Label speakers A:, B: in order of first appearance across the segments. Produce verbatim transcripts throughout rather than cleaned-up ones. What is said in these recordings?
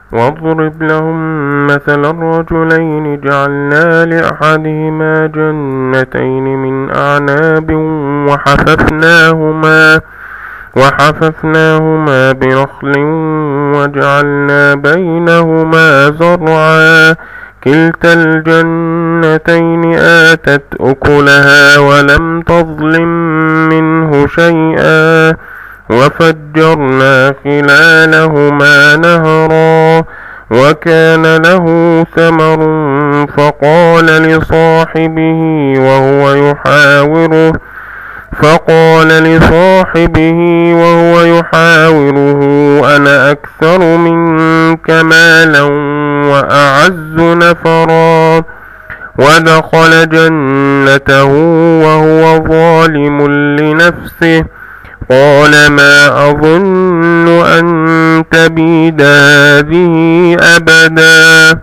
A: واضرب لهم مثل الرجلين جعلنا لأحدهما جنتين من أعناب وحففناهما وحففناهما بنخل وجعلنا بينهما زرعا كلتا الجنتين آتت أكلها ولم تظلم منه شيئا وفجرنا خلالهما نهرا وكان له ثمر فقال لصاحبه وهو يحاوره فقال لصاحبه وهو يحاوره أنا أكثر منك مالا وأعز نفرا ودخل جنته وهو ظالم لنفسه قال ما أظن أن تبيد هذه أبدا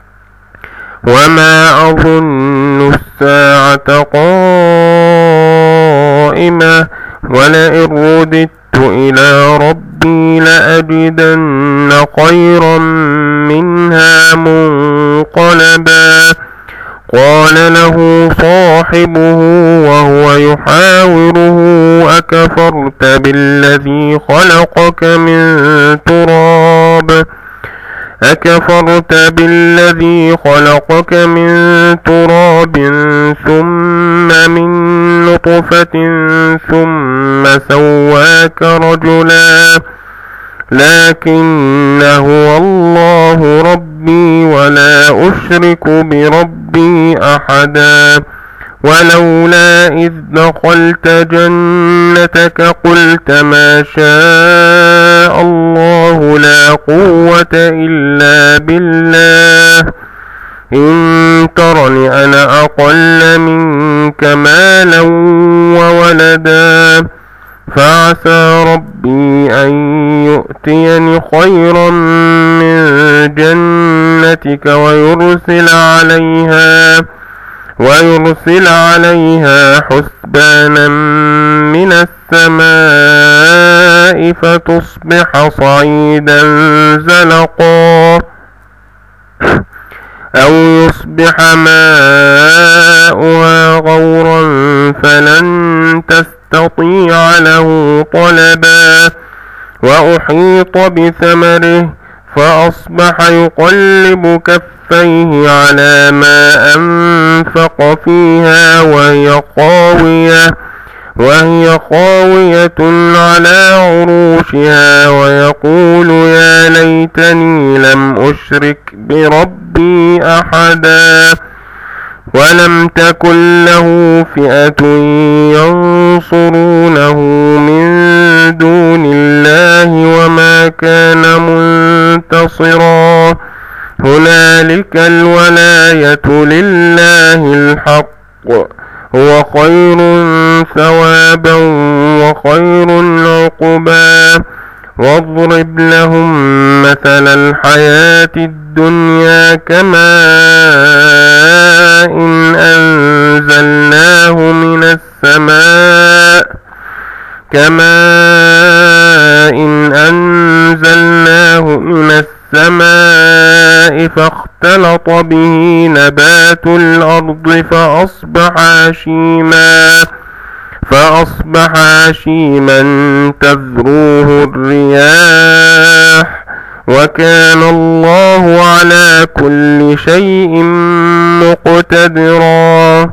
A: وما أظن الساعة قائمة ولئن رددت إلى ربي لأجدن خيرا منها منقلبا قال له صاحبه وهو يحاوره أكفرت بالذي خلقك من تراب أكفرت بالذي خلقك من تراب ثم من نطفة ثم سواك رجلا لكن هو الله ربي ولا أشرك بربي أحدا ولولا إذ دخلت جنتك قلت ما شاء الله لا قوة إلا بالله إن ترني أنا أقل منك مالا وولدا فعسى ربي أن يؤتيني خيرا من جنتك ويرسل عليها ويرسل عليها حسبانا من السماء فتصبح صعيدا زلقا أو يصبح ماؤها غورا فلن تستطيع له طلبا وأحيط بثمره فأصبح يقلب كفيه على ما أنفق فيها وهي خاوية وهي خاوية على عروشها ويقول يا ليتني لم أشرك بربي أحدا ولم تكن له فئة ينصرونه من دون الله وما كان منتصرا هنالك الولاية لله الحق هو خير ثوابا وخير عقبا واضرب لهم مثل الحياة الدنيا كماء إن أنزلناه من السماء كماء إن أنزلناه من السماء فاختلط به نبات الأرض فأصبح هشيما فأصبح هشيما تذروه الرياح وكان الله على كل شيء مقتدرا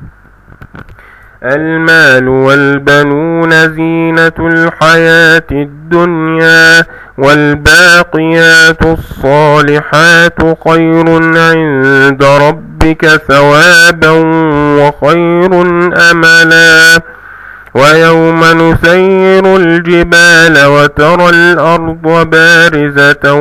A: المال والبنون زينة الحياة الدنيا والباقيات الصالحات خير عند ربك ثوابا وخير أملا ويوم نسير الجبال وترى الأرض بارزة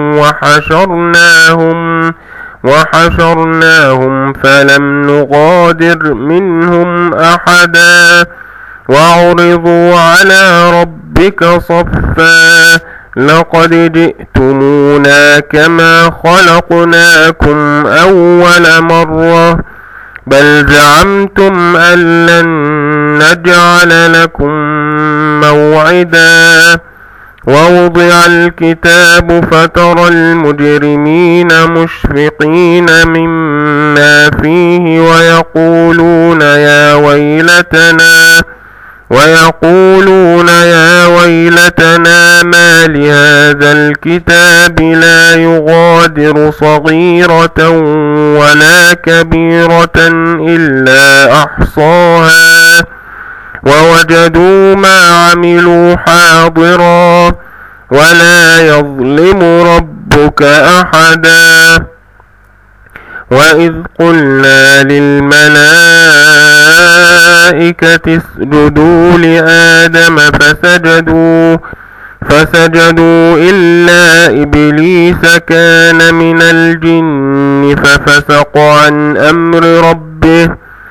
A: وحشرناهم وحشرناهم فلم نغادر منهم أحدا وعرضوا على ربك صفا لقد جئتمونا كما خلقناكم أول مرة بل زعمتم أن لن نجعل لكم موعدا ووضع الكتاب فترى المجرمين مشفقين مما فيه ويقولون يا ويلتنا ويقولون يا ويلتنا ما لهذا الكتاب لا يغادر صغيرة ولا كبيرة إلا أحصاها ووجدوا ما عملوا حاضرا ولا يظلم ربك أحدا. وإذ قلنا للملائكة اسجدوا لآدم فسجدوا فسجدوا إلا إبليس كان من الجن ففسق عن أمر ربه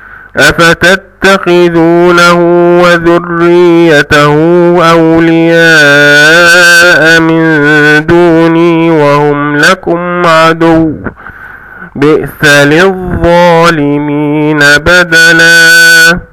A: أفتتخذونه وذريته أولياء من دوني وهم لكم عدو بئس للظالمين بدلا.